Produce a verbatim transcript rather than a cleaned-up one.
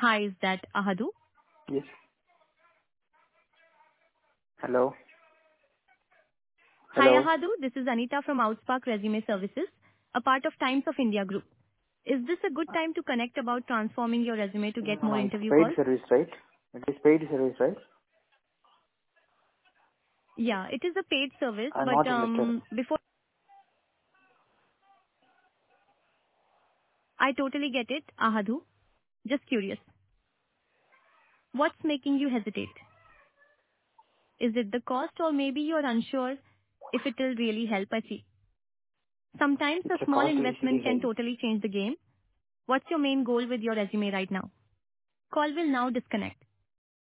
Hi, is that Ahadu? Yes. Hello. Hi, Hello. Ahadu. This is Anita from Outspark Resume Services, a part of Times of India Group. Is this a good time to connect about transforming your resume to get No, more no, it's interview paid calls? service, right? It is paid service, right? Yeah, it is a paid service, I'm but not interested. um, before I totally get it, Ahadu. Just curious. What's making you hesitate? Is it the cost or maybe you're unsure if it will really help? I see. Sometimes It's a a small cost is investment very can high. totally change the game. What's your main goal with your resume right now? Call will now disconnect.